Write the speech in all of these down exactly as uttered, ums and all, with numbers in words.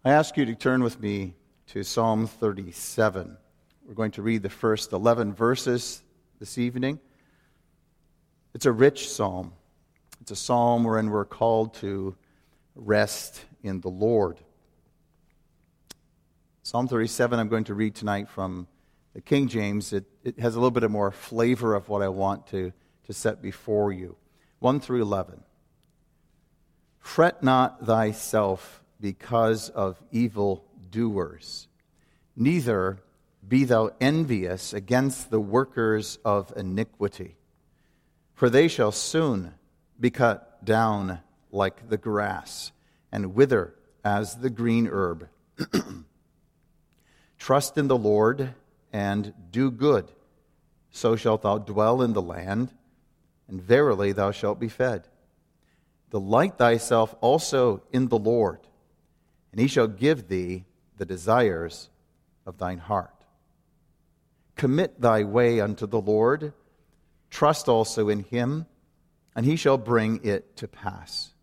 I ask you to turn with me to Psalm thirty-seven. We're going to read the first eleven verses this evening. It's a rich psalm. It's a psalm wherein we're called to rest in the Lord. Psalm thirty-seven I'm going to read tonight from the King James. It, it has a little bit of more flavor of what I want to, to set before you. one through eleven. Fret not thyself because of evil doers, neither be thou envious against the workers of iniquity. For they shall soon be cut down like the grass, and wither as the green herb. Trust in the Lord, and do good, so shalt thou dwell in the land, and verily thou shalt be fed. Delight thyself also in the Lord, and he shall give thee the desires of thine heart. Commit thy way unto the Lord, trust also in him, and he shall bring it to pass.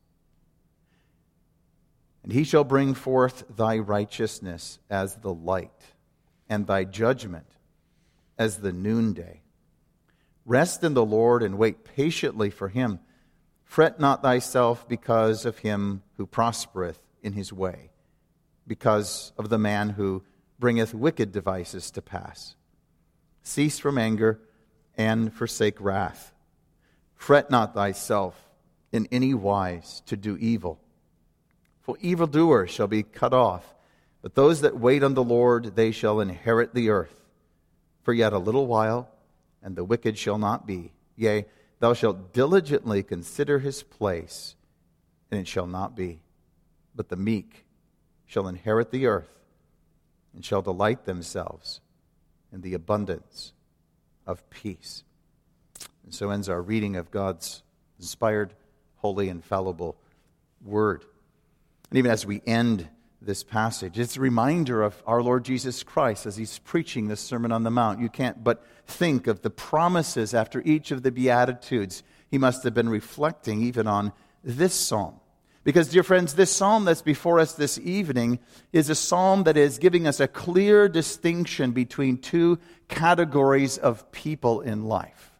And he shall bring forth thy righteousness as the light, and thy judgment as the noonday. Rest in the Lord and wait patiently for him. Fret not thyself because of him who prospereth in his way, because of the man who bringeth wicked devices to pass. Cease from anger and forsake wrath. Fret not thyself in any wise to do evil. For evildoers shall be cut off, but those that wait on the Lord, they shall inherit the earth. For yet a little while, and the wicked shall not be. Yea, thou shalt diligently consider his place, and it shall not be. But the meek shall inherit the earth, and shall delight themselves in the abundance of peace. And so ends our reading of God's inspired, holy, infallible word. And even as we end this passage, it's a reminder of our Lord Jesus Christ as he's preaching the Sermon on the Mount. You can't but think of the promises after each of the Beatitudes. He must have been reflecting even on this psalm. Because, dear friends, this psalm that's before us this evening is a psalm that is giving us a clear distinction between two categories of people in life.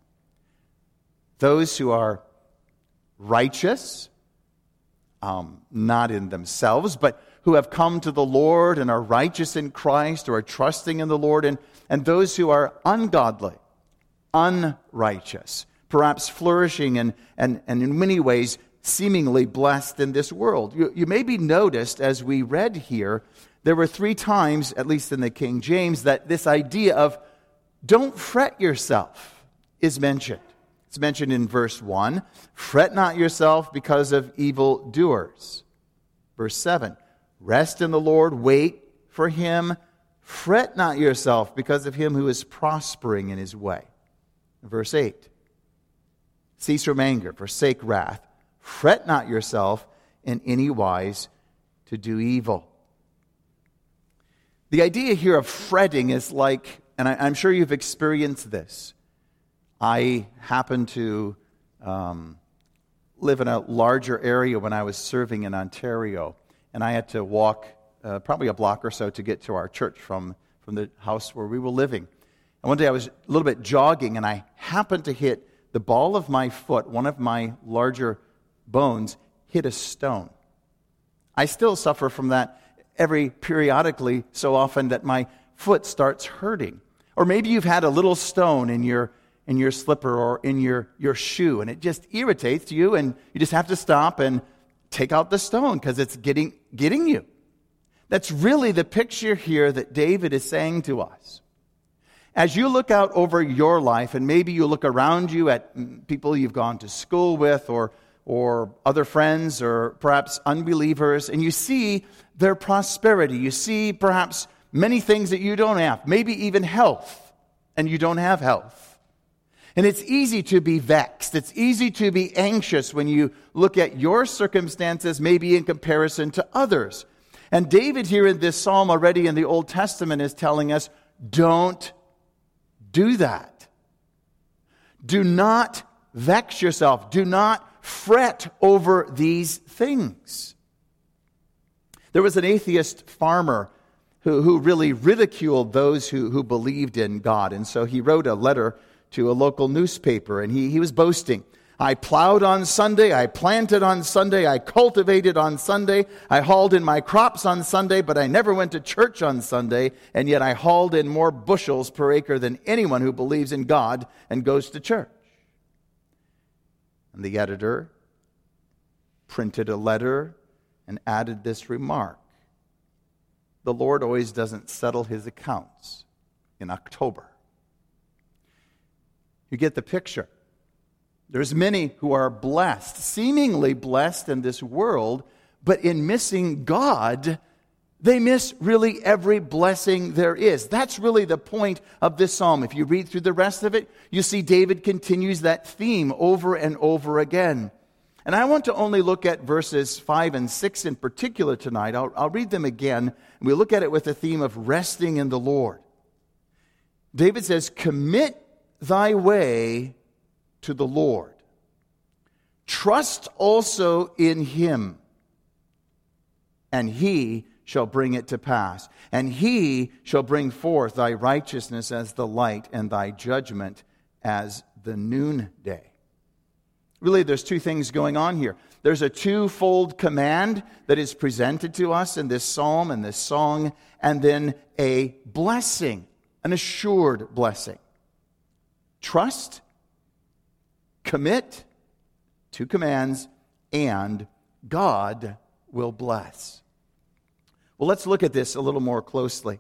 Those who are righteous, um, not in themselves, but who have come to the Lord and are righteous in Christ or are trusting in the Lord, and, and those who are ungodly, unrighteous, perhaps flourishing and, and, and in many ways seemingly blessed in this world. You, you maybe noticed as we read here, there were three times, at least in the King James, that this idea of don't fret yourself is mentioned. It's mentioned in verse one, fret not yourself because of evildoers. Verse seven, rest in the Lord, wait for him, fret not yourself because of him who is prospering in his way. Verse eight, cease from anger, forsake wrath. Fret not yourself in any wise to do evil. The idea here of fretting is like, and I, I'm sure you've experienced this. I happened to um, live in a larger area when I was serving in Ontario, and I had to walk uh, probably a block or so to get to our church from, from the house where we were living. And one day I was a little bit jogging, and I happened to hit the ball of my foot, one of my larger bones, hit a stone. I still suffer from that every periodically so often that my foot starts hurting. Or maybe you've had a little stone in your in your slipper or in your, your shoe, and it just irritates you, and you just have to stop and take out the stone because it's getting getting you. That's really the picture here that David is saying to us. As you look out over your life, and maybe you look around you at people you've gone to school with, or or other friends, or perhaps unbelievers, and you see their prosperity. You see perhaps many things that you don't have, maybe even health, and you don't have health. And it's easy to be vexed. It's easy to be anxious when you look at your circumstances, maybe in comparison to others. And David here in this psalm already in the Old Testament is telling us, don't do that. Do not vex yourself. Do not fret over these things. There was an atheist farmer who, who really ridiculed those who, who believed in God. And so he wrote a letter to a local newspaper, and he, he was boasting. I plowed on Sunday, I planted on Sunday, I cultivated on Sunday, I hauled in my crops on Sunday, but I never went to church on Sunday, and yet I hauled in more bushels per acre than anyone who believes in God and goes to church. And the editor printed a letter and added this remark. The Lord always doesn't settle his accounts in October. You get the picture. There's many who are blessed, seemingly blessed in this world, but in missing God, they miss really every blessing there is. That's really the point of this psalm. If you read through the rest of it, you see David continues that theme over and over again. And I want to only look at verses five and six in particular tonight. I'll, I'll read them again, and we look at it with the theme of resting in the Lord. David says, "Commit thy way to the Lord. Trust also in him, and he shall bring it to pass. And he shall bring forth thy righteousness as the light, and thy judgment as the noonday." Really, there's two things going on here. There's a twofold command that is presented to us in this psalm and this song, and then a blessing, an assured blessing. Trust, commit, two commands, and God will bless. Well, let's look at this a little more closely.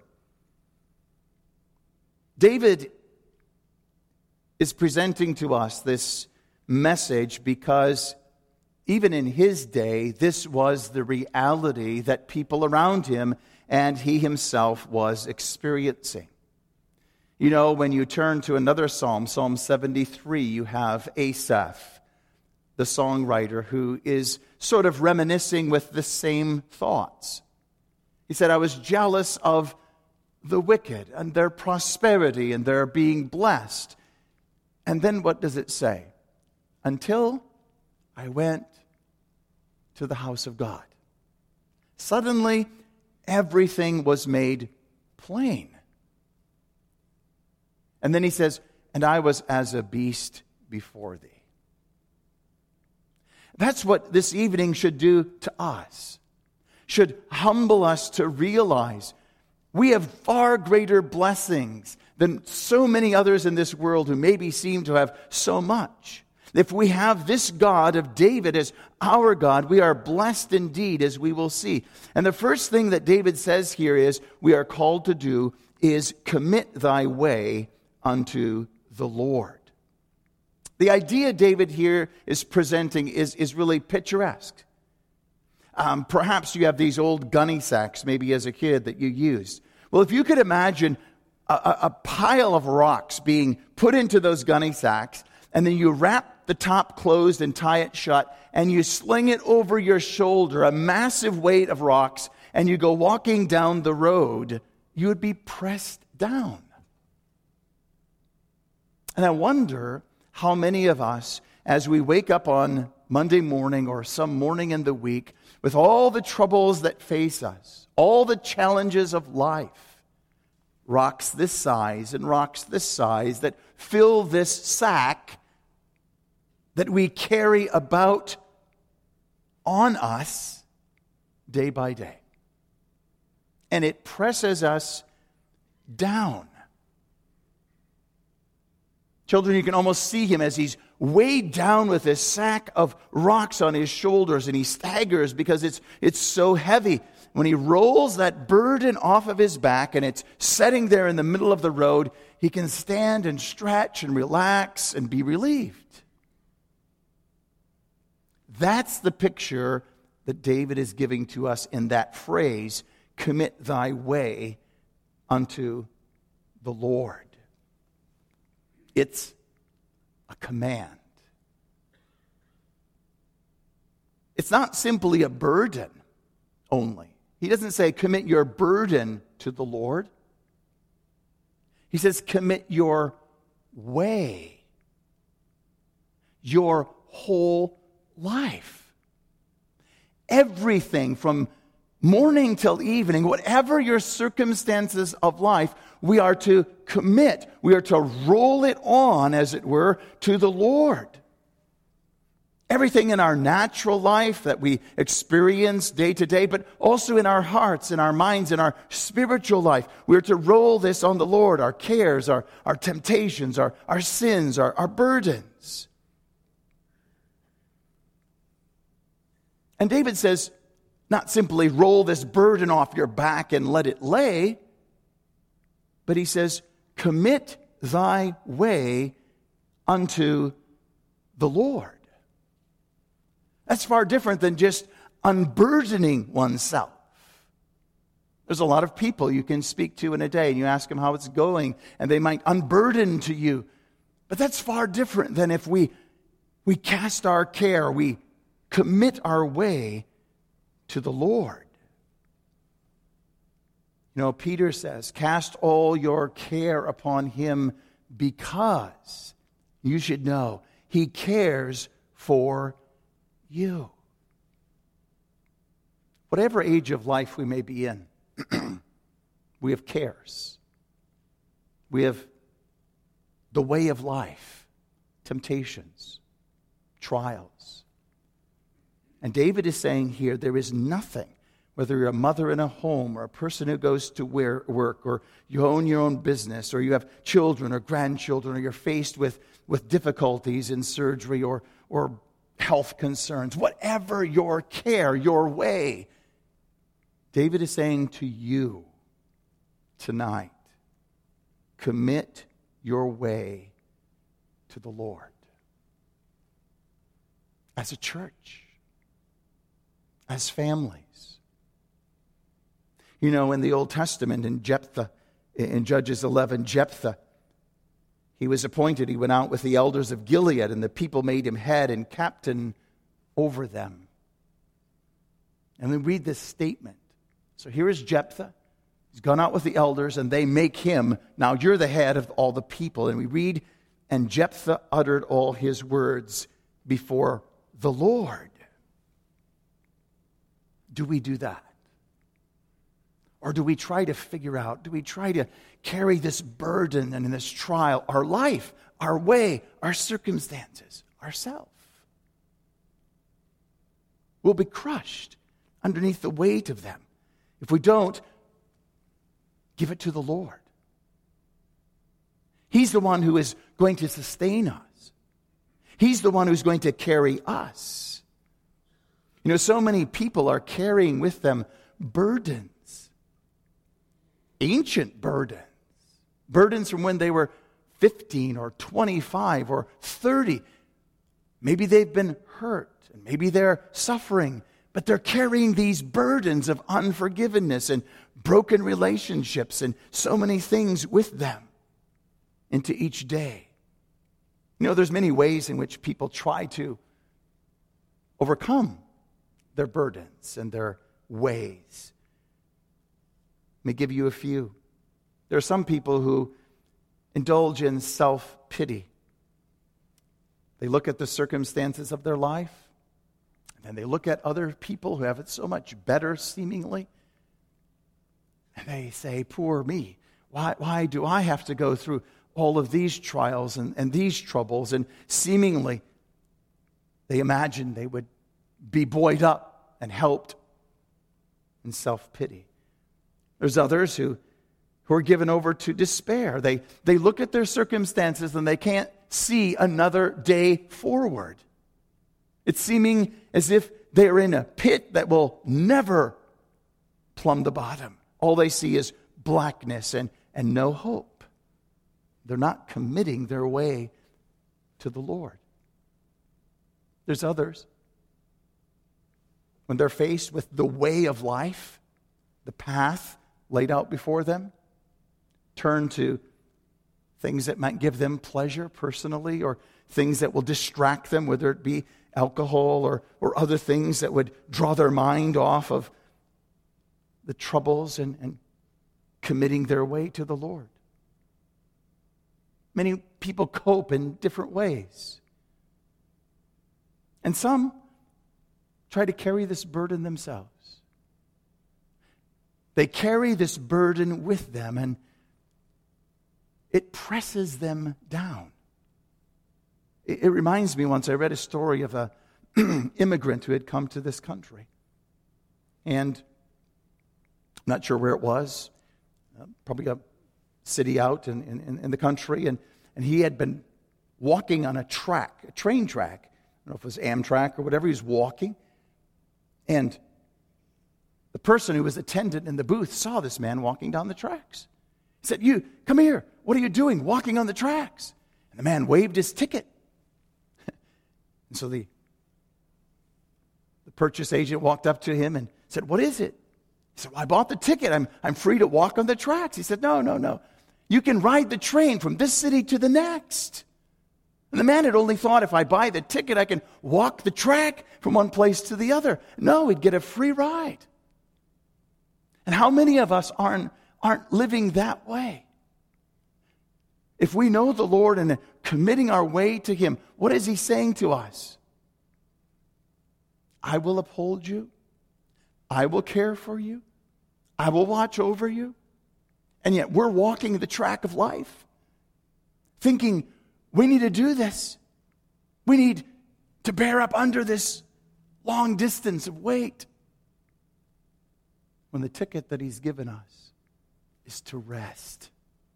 David is presenting to us this message because even in his day, this was the reality that people around him and he himself was experiencing. You know, when you turn to another psalm, Psalm seventy-three, you have Asaph, the songwriter, who is sort of reminiscing with the same thoughts. He said, I was jealous of the wicked and their prosperity and their being blessed. And then what does it say? Until I went to the house of God. Suddenly, everything was made plain. And then he says, and I was as a beast before thee. That's what this evening should do to us. Should humble us to realize we have far greater blessings than so many others in this world who maybe seem to have so much. If we have this God of David as our God, we are blessed indeed, as we will see. And the first thing that David says here is we are called to do is commit thy way unto the Lord. The idea David here is presenting is, is really picturesque. Um, perhaps you have these old gunny sacks, maybe as a kid, that you used. Well, if you could imagine a, a, a pile of rocks being put into those gunny sacks, and then you wrap the top closed and tie it shut, and you sling it over your shoulder, a massive weight of rocks, and you go walking down the road, you would be pressed down. And I wonder how many of us, as we wake up on Monday morning or some morning in the week, with all the troubles that face us, all the challenges of life, rocks this size and rocks this size that fill this sack that we carry about on us day by day. And it presses us down. Children, you can almost see him as he's weighed down with this sack of rocks on his shoulders, and he staggers because it's, it's so heavy. When he rolls that burden off of his back and it's setting there in the middle of the road, he can stand and stretch and relax and be relieved. That's the picture that David is giving to us in that phrase, commit thy way unto the Lord. It's a command. It's not simply a burden only. He doesn't say commit your burden to the Lord. He says commit your way, your whole life. Everything from morning till evening, whatever your circumstances of life, we are to commit. We are to roll it on, as it were, to the Lord. Everything in our natural life that we experience day to day, but also in our hearts, in our minds, in our spiritual life, we're to roll this on the Lord, our cares, our, our temptations, our, our sins, our, our burdens. And David says, not simply roll this burden off your back and let it lay, but he says, commit thy way unto the Lord. That's far different than just unburdening oneself. There's a lot of people you can speak to in a day, and you ask them how it's going, and they might unburden to you. But that's far different than if we, we cast our care, we commit our way to the Lord. You know, Peter says, cast all your care upon him because you should know he cares for you. Whatever age of life we may be in, we have cares. We have the way of life, temptations, trials. And David is saying here, there is nothing, whether you're a mother in a home or a person who goes to work, or you own your own business, or you have children or grandchildren, or you're faced with, with difficulties in surgery or, or health concerns, whatever your care, your way, David is saying to you tonight, commit your way to the Lord. As a church, as families. You know, in the Old Testament, in Jephthah, in Judges eleven, Jephthah, he was appointed, he went out with the elders of Gilead, and the people made him head and captain over them. And we read this statement. So here is Jephthah. He's gone out with the elders, and they make him, now you're the head of all the people. And we read, and Jephthah uttered all his words before the Lord. Do we do that? Or do we try to figure out, do we try to carry this burden and in this trial, our life, our way, our circumstances, ourselves? We'll be crushed underneath the weight of them if we don't give it to the Lord. He's the one who is going to sustain us. He's the one who's going to carry us. You know, so many people are carrying with them burdens. Ancient burdens. Burdens from when they were fifteen or twenty-five or thirty. Maybe they've been hurt and maybe they're suffering, but they're carrying these burdens of unforgiveness and broken relationships and so many things with them into each day. You know, there's many ways in which people try to overcome their burdens and their ways. Let me give you a few. There are some people who indulge in self-pity. They look at the circumstances of their life, and then they look at other people who have it so much better, seemingly, and they say, poor me. Why, why do I have to go through all of these trials and, and these troubles? And seemingly, they imagine they would be buoyed up and helped in self-pity. There's others who, who are given over to despair. They, they look at their circumstances and they can't see another day forward. It's seeming as if they're in a pit that will never plumb the bottom. All they see is blackness and, and no hope. They're not committing their way to the Lord. There's others. When they're faced with the way of life, the path laid out before them, turn to things that might give them pleasure personally, or things that will distract them, whether it be alcohol or, or other things that would draw their mind off of the troubles and, and committing their way to the Lord. Many people cope in different ways. And some try to carry this burden themselves. They carry this burden with them, and it presses them down. It, it reminds me, once I read a story of a immigrant who had come to this country. And I'm not sure where it was, uh, probably a city out in, in, in the country, and, and he had been walking on a track, a train track. I don't know if it was Amtrak or whatever. He was walking, and the person who was attendant in the booth saw this man walking down the tracks. He said, "You, come here. What are you doing walking on the tracks?" And the man waved his ticket. And so the, the purchase agent walked up to him and said, "What is it?" He said, "Well, I bought the ticket. I'm, I'm free to walk on the tracks." He said, "No, no, no. You can ride the train from this city to the next." And the man had only thought, if I buy the ticket, I can walk the track from one place to the other. No, he'd get a free ride. And how many of us aren't, aren't living that way? If we know the Lord and are committing our way to Him, what is He saying to us? I will uphold you. I will care for you. I will watch over you. And yet we're walking the track of life, thinking we need to do this. We need to bear up under this long distance of weight, when the ticket that He's given us is to rest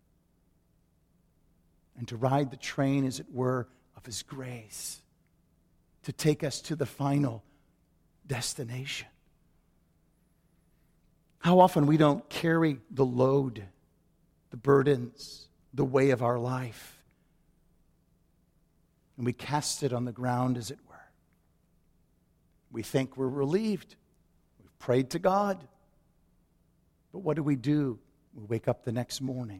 and to ride the train, as it were, of His grace, to take us to the final destination. How often we don't carry the load, the burdens, the way of our life, and we cast it on the ground, as it were. We think we're relieved. We've prayed to God. But what do we do? We wake up the next morning.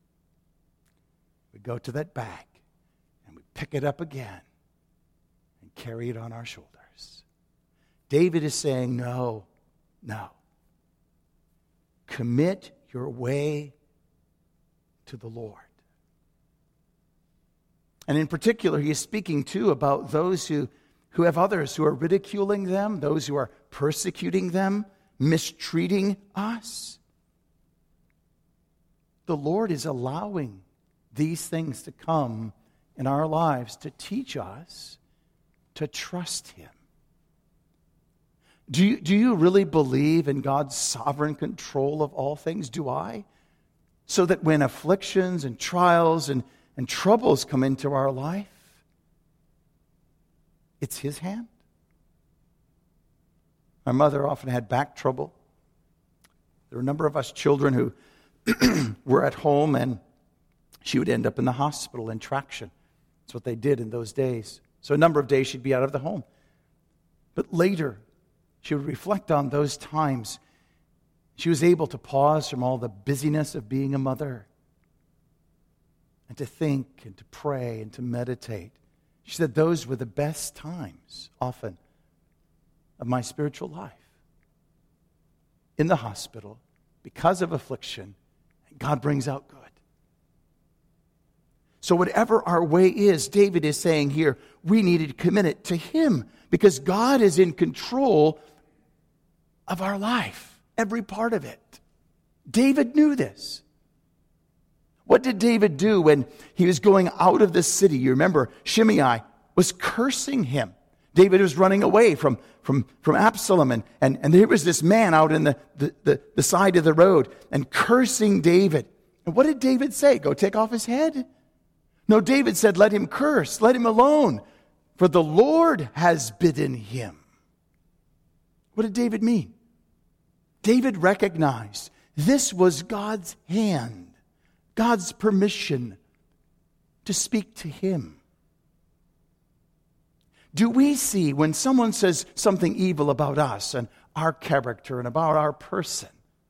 We go to that bag and we pick it up again and carry it on our shoulders. David is saying, no, no. Commit your way to the Lord. And in particular, he is speaking too about those who, who have others who are ridiculing them, those who are persecuting them, mistreating us. The Lord is allowing these things to come in our lives to teach us to trust Him. Do you, do you really believe in God's sovereign control of all things? Do I? So that when afflictions and trials and, and troubles come into our life, it's His hand. My mother often had back trouble. There were a number of us children who were at home, and she would end up in the hospital in traction. That's what they did in those days. So a number of days she'd be out of the home. But later, she would reflect on those times. She was able to pause from all the busyness of being a mother and to think and to pray and to meditate. She said those were the best times, often, of my spiritual life. In the hospital, because of affliction, God brings out good. So whatever our way is, David is saying here, we need to commit it to Him, because God is in control of our life, every part of it. David knew this. What did David do when he was going out of the city? You remember, Shimei was cursing him. David was running away from, from, from Absalom, and, and, and there was this man out in the, the, the, the side of the road and cursing David. And what did David say? Go take off his head? No, David said, let him curse, let him alone, for the Lord has bidden him. What did David mean? David recognized this was God's hand, God's permission to speak to him. Do we see when someone says something evil about us and our character and about our person,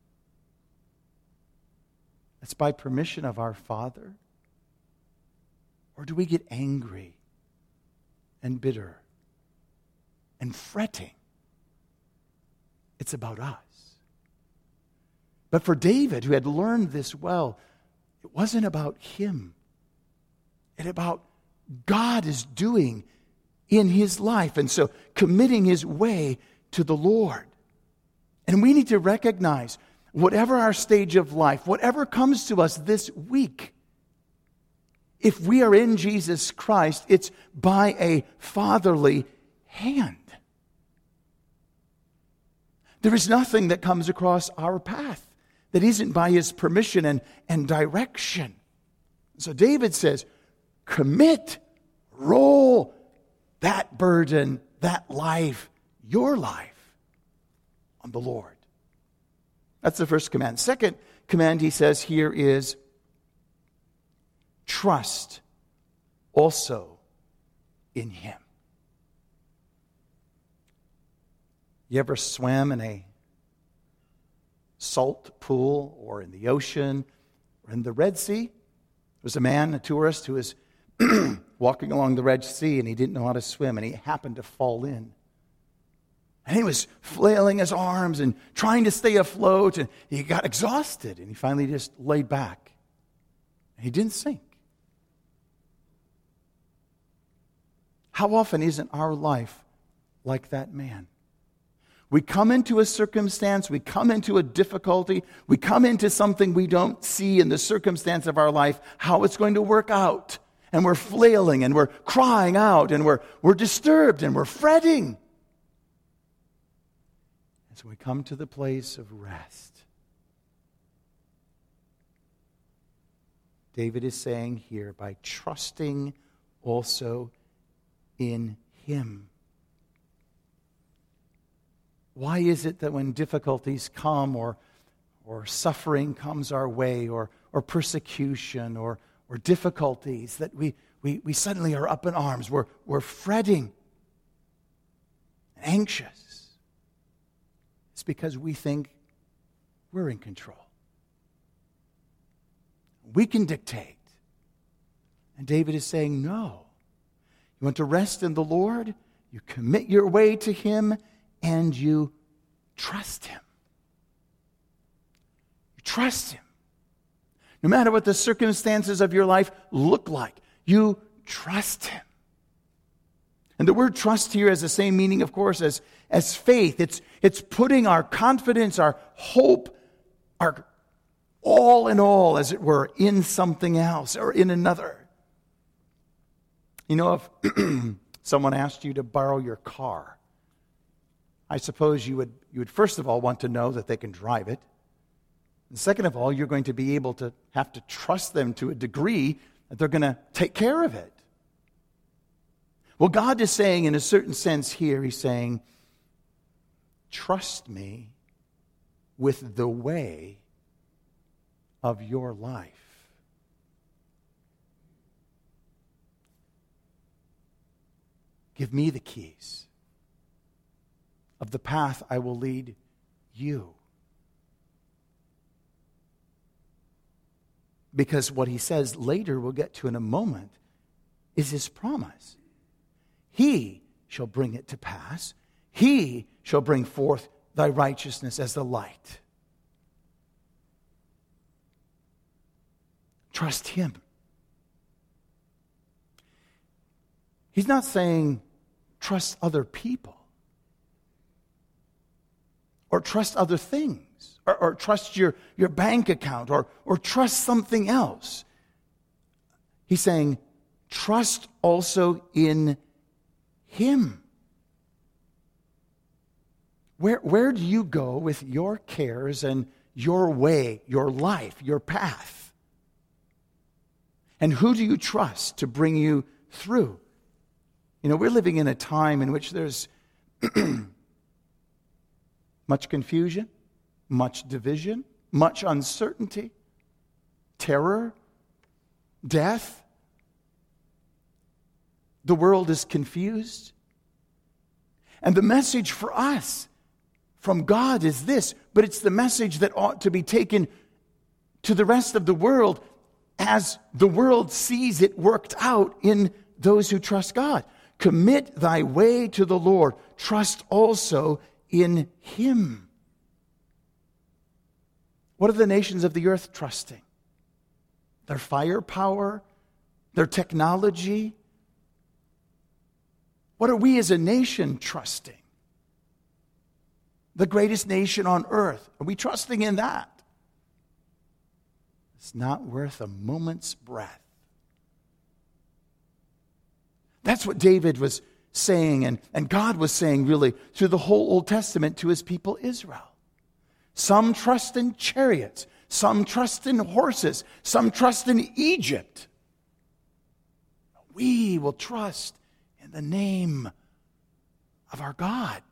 it's by permission of our Father? Or do we get angry and bitter and fretting? It's about us. But for David, who had learned this well, it wasn't about him. It about God is doing in his life, and so committing his way to the Lord. And we need to recognize whatever our stage of life, whatever comes to us this week, if we are in Jesus Christ, it's by a fatherly hand. There is nothing that comes across our path that isn't by his permission and, and direction. So David says, commit, roll that burden, that life, your life, on the Lord. That's the first command. Second command he says here is, trust also in him. You ever swam in a salt pool or in the ocean or in the Red Sea? There was a man, a tourist, who was walking along the Red Sea and he didn't know how to swim and he happened to fall in. And he was flailing his arms and trying to stay afloat, and he got exhausted and he finally just laid back. And he didn't sink. How often isn't our life like that man? We come into a circumstance, we come into a difficulty, we come into something we don't see in the circumstance of our life, how it's going to work out. And we're flailing and we're crying out and we're, we're disturbed and we're fretting. And so we come to the place of rest. David is saying here, by trusting also in him. Why is it that when difficulties come or, or suffering comes our way or, or persecution or, or difficulties that we, we, we suddenly are up in arms, we're, we're fretting, anxious? It's because we think we're in control. We can dictate. And David is saying, no. You want to rest in the Lord? You commit your way to him and you trust him. You trust him. No matter what the circumstances of your life look like, you trust him. And the word trust here has the same meaning, of course, as, as faith. It's, it's putting our confidence, our hope, our all in all, as it were, in something else or in another. You know, if someone asked you to borrow your car, I suppose you would, you would first of all want to know that they can drive it. And second of all, you're going to be able to have to trust them to a degree that they're going to take care of it. Well, God is saying, in a certain sense here, he's saying, trust me with the way of your life. Give me the keys of the path I will lead you. Because what he says later, we'll get to in a moment, is his promise. He shall bring it to pass. He shall bring forth thy righteousness as the light. Trust him. He's not saying trust other people or trust other things or, or trust your, your bank account or, or trust something else. He's saying trust also in him. Where, where do you go with your cares and your way, your life, your path? And who do you trust to bring you through? You know, we're living in a time in which there's much confusion, much division, much uncertainty, terror, death. The world is confused. And the message for us from God is this, but it's the message that ought to be taken to the rest of the world as the world sees it worked out in those who trust God. Commit thy way to the Lord. Trust also in him. What are the nations of the earth trusting? Their firepower? Their technology? What are we as a nation trusting? the greatest nation on earth. Are we trusting in that? It's not worth a moment's breath. That's what David was saying, and, and God was saying really through the whole Old Testament to his people Israel. Some trust in chariots, some trust in horses, some trust in Egypt. We will trust in the name of our God.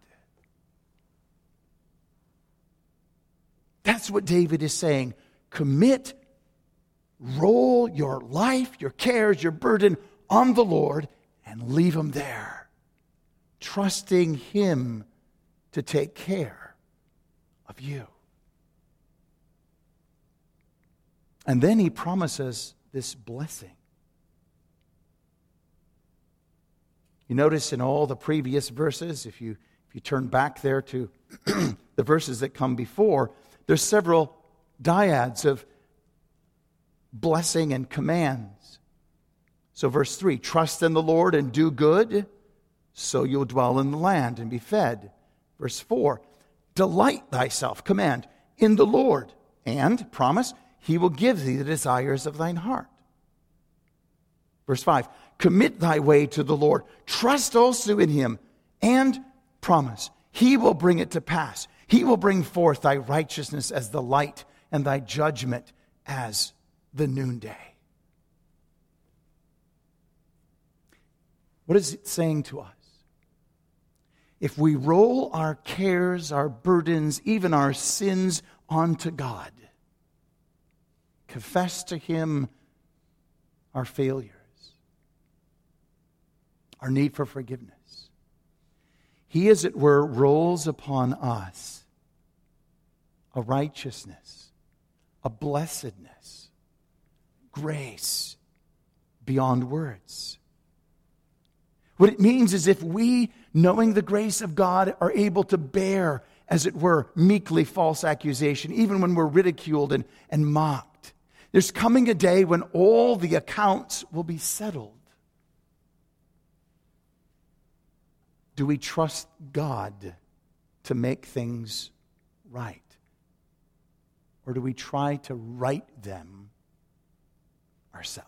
That's what David is saying. Commit, roll your life, your cares, your burden on the Lord and leave them there, trusting him to take care of you. And then he promises this blessing. You notice in all the previous verses, if you if you turn back there to the verses that come before, there's several dyads of blessing and commands. So verse three, trust in the Lord and do good, so you'll dwell in the land and be fed. Verse four, delight thyself, command, in the Lord, and, promise, he will give thee the desires of thine heart. Verse five, commit thy way to the Lord, trust also in him, and, promise, he will bring it to pass. He will bring forth thy righteousness as the light and thy judgment as the noonday. What is it saying to us? If we roll our cares, our burdens, even our sins onto God, confess to him our failures, our need for forgiveness, he, as it were, rolls upon us a righteousness, a blessedness, grace beyond words. What it means is if we, knowing the grace of God, are able to bear, as it were, meekly false accusation, even when we're ridiculed and, and mocked, there's coming a day when all the accounts will be settled. Do we trust God to make things right? Or do we try to right them ourselves?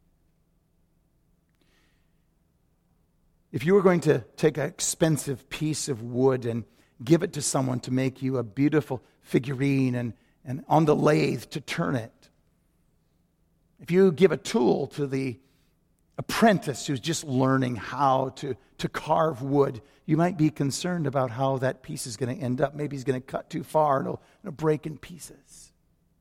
If you were going to take an expensive piece of wood and give it to someone to make you a beautiful figurine and, and on the lathe to turn it, if you give a tool to the apprentice who's just learning how to, to carve wood, you might be concerned about how that piece is going to end up. Maybe he's going to cut too far and it'll, it'll break in pieces.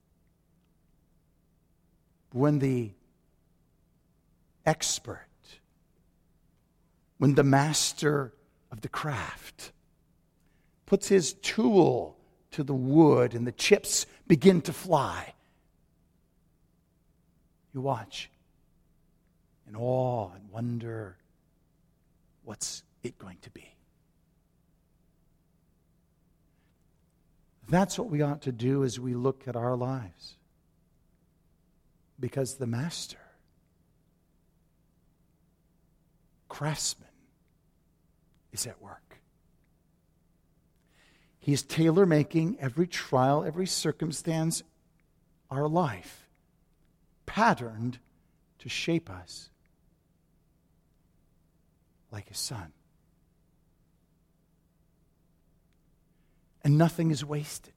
When the expert, when the master of the craft puts his tool to the wood and the chips begin to fly, you watch in awe and wonder, what's it going to be? That's what we ought to do as we look at our lives. Because the master, craftsman, is at work. He's tailor-making every trial, every circumstance, our life, patterned to shape us like his son. And nothing is wasted.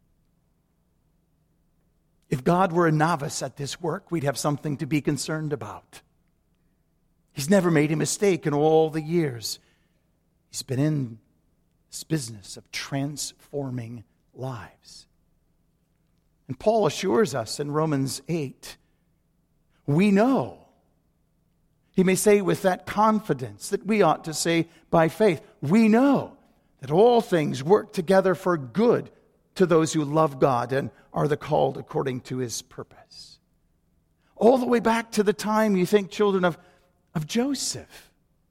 If God were a novice at this work, we'd have something to be concerned about. He's never made a mistake in all the years he's been in this business of transforming lives. And Paul assures us in Romans eight, we know. He may say with that confidence that we ought to say by faith, we know that all things work together for good to those who love God and are the called according to his purpose. All the way back to the time, you think, children, of, of Joseph.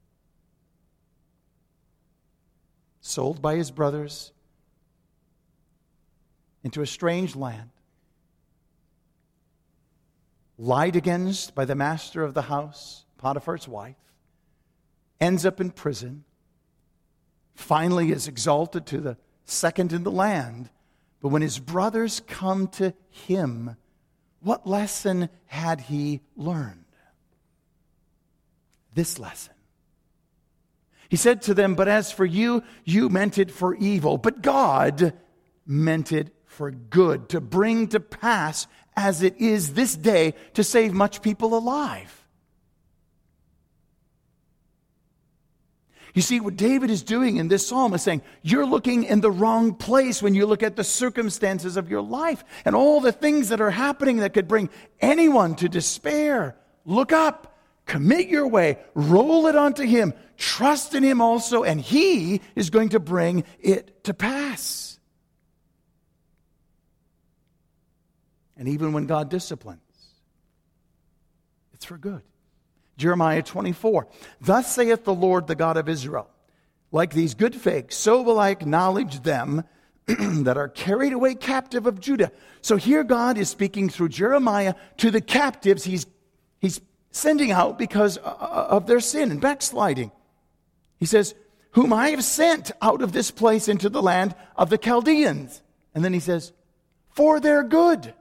Sold by his brothers into a strange land. Lied against by the master of the house, Potiphar's wife. Ends up in prison. Finally is exalted to the second in the land. But when his brothers come to him, what lesson had he learned? This lesson. He said to them, but as for you, you meant it for evil, but God meant it for good, to bring to pass as it is this day, to save much people alive. You see, what David is doing in this psalm is saying, you're looking in the wrong place when you look at the circumstances of your life and all the things that are happening that could bring anyone to despair. Look up, commit your way, roll it onto him, trust in him also, and he is going to bring it to pass. And even when God disciplines, it's for good. Jeremiah twenty-four, thus saith the Lord, the God of Israel, like these good figs, so will I acknowledge them that are carried away captive of Judah. So here God is speaking through Jeremiah to the captives he's, he's sending out because of their sin and backsliding. He says, whom I have sent out of this place into the land of the Chaldeans. And then he says, for their good.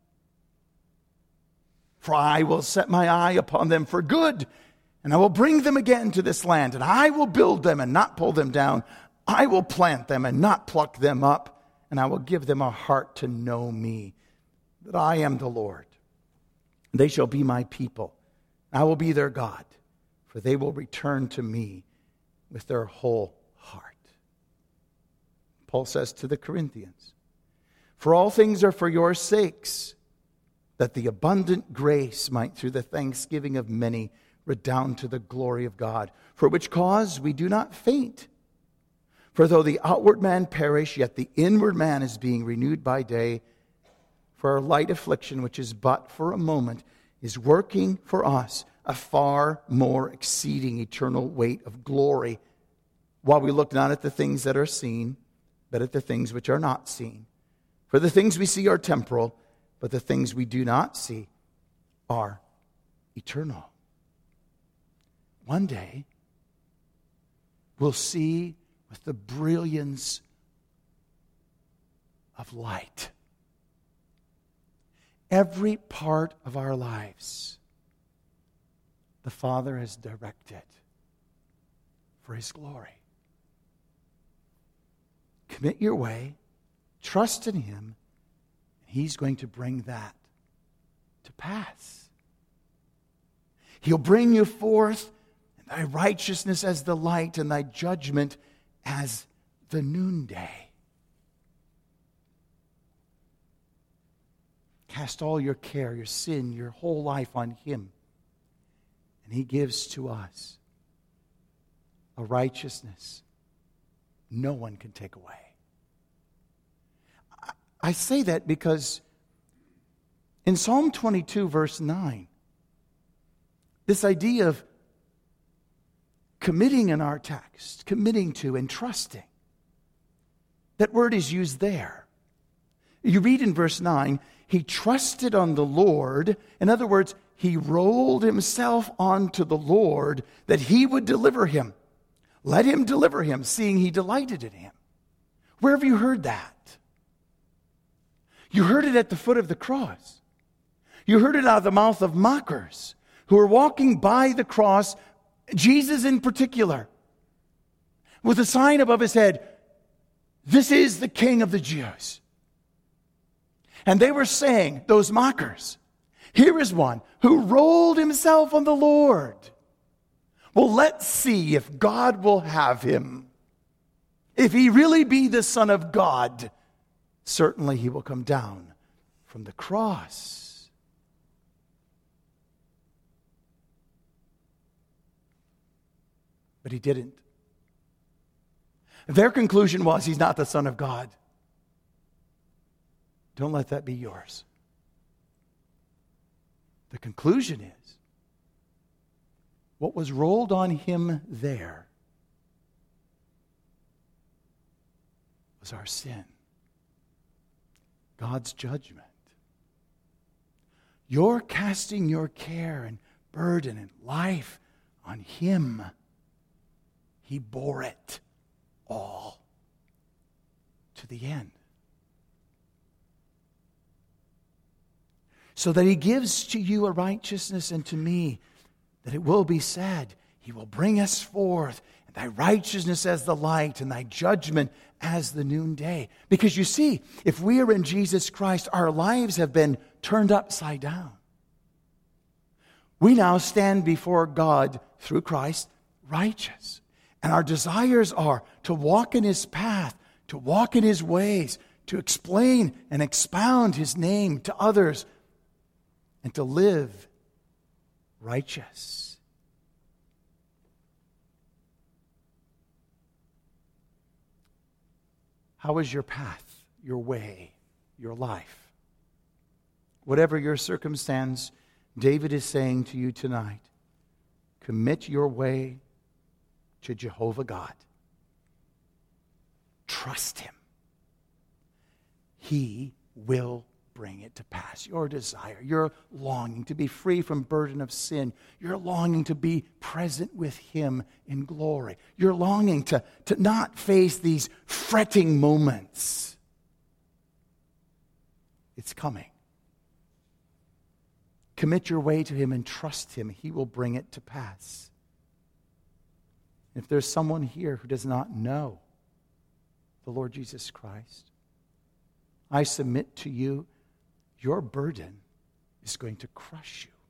For I will set my eye upon them for good, and I will bring them again to this land, and I will build them and not pull them down. I will plant them and not pluck them up, and I will give them a heart to know me, that I am the Lord. They shall be my people. I will be their God, for they will return to me with their whole heart. Paul says to the Corinthians, for all things are for your sakes, that the abundant grace might through the thanksgiving of many redound to the glory of God, for which cause we do not faint. For though the outward man perish, yet the inward man is being renewed by day. For our light affliction, which is but for a moment, is working for us a far more exceeding eternal weight of glory, while we look not at the things that are seen, but at the things which are not seen. For the things we see are temporal, but the things we do not see are eternal. One day, we'll see with the brilliance of light every part of our lives the Father has directed for his glory. Commit your way, trust in him, he's going to bring that to pass. He'll bring you forth, and thy righteousness as the light, and thy judgment as the noonday. Cast all your care, your sin, your whole life on him, and he gives to us a righteousness no one can take away. I say that because in Psalm twenty-two, verse nine, this idea of committing in our text, committing to and trusting, that word is used there. You read in verse nine, he trusted on the Lord. In other words, he rolled himself onto the Lord that he would deliver him. Let him deliver him, seeing he delighted in him. Where have you heard that? You heard it at the foot of the cross. You heard it out of the mouth of mockers who were walking by the cross, Jesus in particular, with a sign above his head, this is the King of the Jews. And they were saying, those mockers, here is one who rolled himself on the Lord. Well, let's see if God will have him. If he really be the Son of God, certainly he will come down from the cross. But he didn't. Their conclusion was he's not the Son of God. Don't let that be yours. The conclusion is, what was rolled on him there was our sin. God's judgment. You're casting your care and burden and life on him. He bore it all. to the end. So that he gives to you a righteousness and to me, that it will be said, he will bring us forth, and thy righteousness as the light, and thy judgment as the noonday. Because you see, if we are in Jesus Christ, our lives have been turned upside down. We now stand before God through Christ righteous. And our desires are to walk in his path, to walk in his ways, to explain and expound his name to others, and to live righteous. How is your path, your way, your life? Whatever your circumstance, David is saying to you tonight, commit your way to Jehovah God. Trust him. He will bring it to pass. Your desire, your longing to be free from burden of sin, your longing to be present with him in glory, your longing to, to not face these fretting moments. It's coming. Commit your way to him and trust him. He will bring it to pass. If there's someone here who does not know the Lord Jesus Christ, I submit to you, your burden is going to crush you.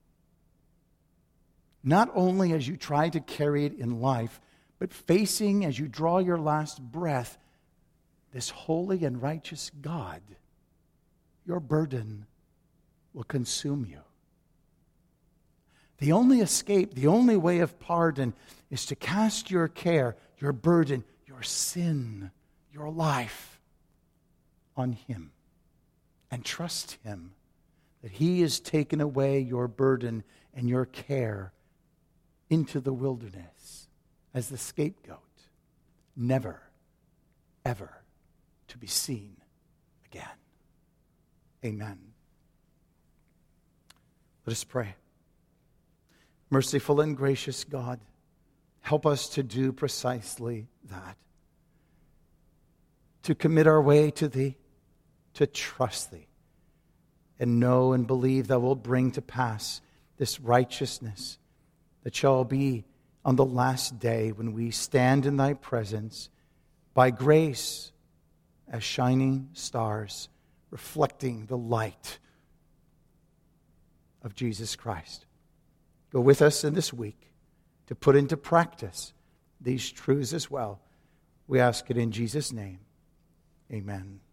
Not only as you try to carry it in life, but facing as you draw your last breath this holy and righteous God, your burden will consume you. The only escape, the only way of pardon is to cast your care, your burden, your sin, your life on him and trust him that he has taken away your burden and your care into the wilderness as the scapegoat, never, ever to be seen again. Amen. Let us pray. Merciful and gracious God, help us to do precisely that. To commit our way to thee, to trust thee, and know and believe thou wilt bring to pass this righteousness that shall be on the last day when we stand in thy presence by grace as shining stars reflecting the light of Jesus Christ. Go with us in this week to put into practice these truths as well. We ask it in Jesus' name. Amen.